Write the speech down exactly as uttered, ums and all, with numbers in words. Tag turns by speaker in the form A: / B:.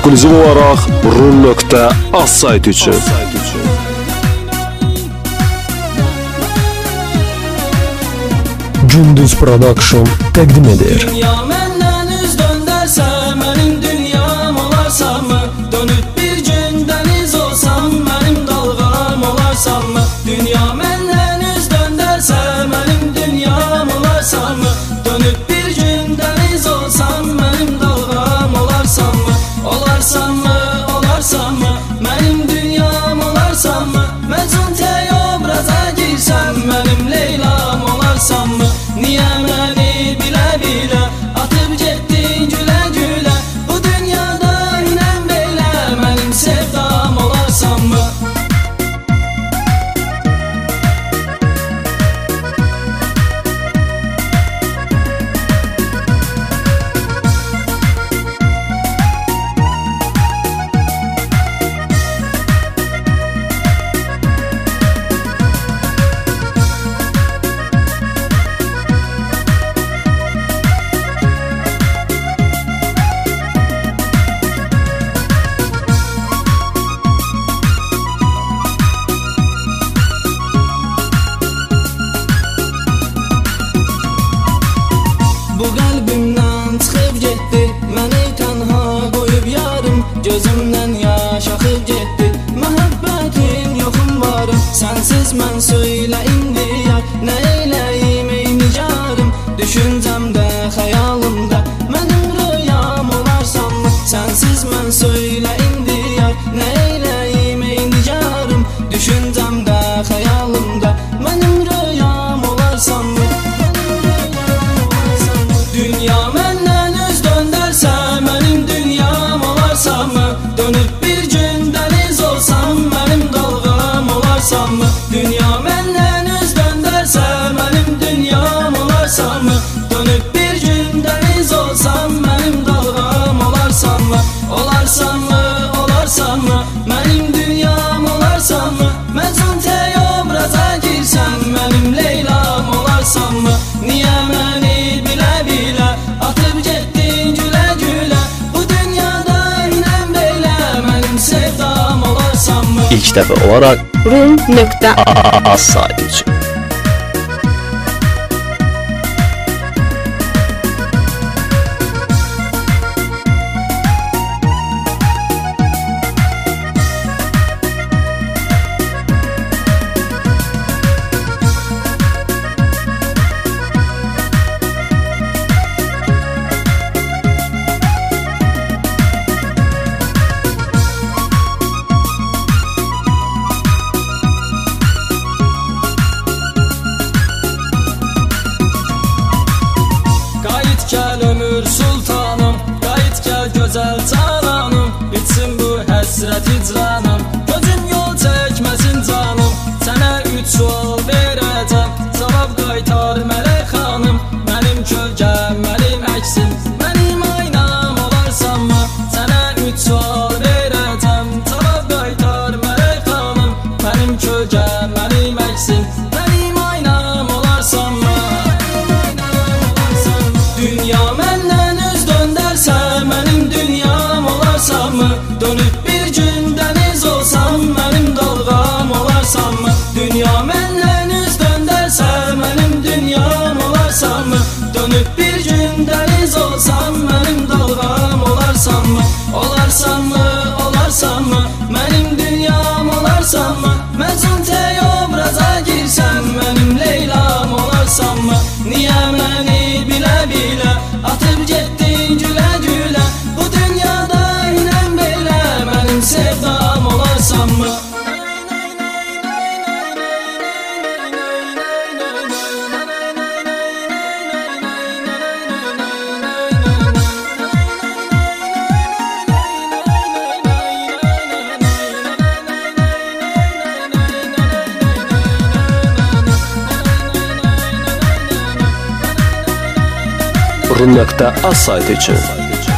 A: ekskluziv olaraq rum nöqtə az saytı üçün. Gündüz Production təqdim edir.
B: Dünya məndən üz döndərsə, mənim dünyam olarsanmı? Dönüb bir gün dəniz olsam, mənim dalğam olarsanmı? Dünya məndən üz döndərsə, mənim dünyam olarsanmı? Dönüb bir gün dəniz olsam, mənim dalğam olarsanmı? Olarsanmı, olarsanmı? Mənim dünyam olarsanmı? Məcnun tey obraza girsən, mənim Leylam olarsanmı? Niyə məni bilə-bilə atıb getdin gülə-gülə? Bu dünyada inən belə mənim sevdam olarsanmı? Bu qəlbimdən çıxıb getdi, məni tənha qoyub yarım, gözümdən yaş axıb getdi, məhəbbətin yoxum varım, sənsiz mən söylə indi yar, nə eləyim ey nigarım, düşüncəmdə, xəyalımda, mənim rüyam olarsanmı, sənsiz mən söylə indi yar, nə eləyim ey nigarım, düşüncəmdə, xəyalımda, mənim rüyam olarsanmı? Dünya məndən üz döndərsə, mənim dünyam olarsanmı? Dönüb bir gün dəniz olsam, mənim dalğam olarsanmı? Dünya məndən üz döndərsə, mənim dünyam olarsanmı? Dönüb bir gün dəniz olsam, mənim dalğam olarsanmı? Olarsanmı, olarsanmı? Mənim dünyam olarsanmı? Məcnun tey obraza girsən, mənim Leylam olarsanmı? Niyə məni bilə-bilə atıb getdin gülə-gülə? Bu dünyada inən belə mənim sevdam olarsanmı?
A: İlk dəfə olaraq
C: rum nöqtə
A: az saytı üçün.
B: Qayıt gəl ömür sultanım, qayıt gəl gözəl cananım, bitsin bu həsrət icranım, gözüm yol çəkməsin canım, sənə üç sual verəcəm, cavab qaytar mələk xanım, mənim kölgəm, mənim əksim, mənim aynam olarsanmı? Sənə üç sual verəcəm, cavab qaytar mələk xanım, mənim kölgəm, mənim əksim, mənim aynam olarsanmı? Dünya məndən üz döndərsə, mənim dünyam olarsanmı? Dönüb bir gün dəniz olsam, mənim dalğam olarsanmı? Dünya məndən üz döndərsə, mənim dünyam olarsanmı? Dönüb bir gün dəniz olsam, mənim dalğam olarsanmı? Olarsanmı, olarsanmı? Mənim dünyam olarsanmı? Məcnun tey obraza girsən, mənim Leylam olarsanmı? Niyə məni bilə-bilə atıb getdin gülə-gülə? Bu dünyada inən belə mənim sevdam olarsanmı?
A: rum nöqtə az saytı üçün.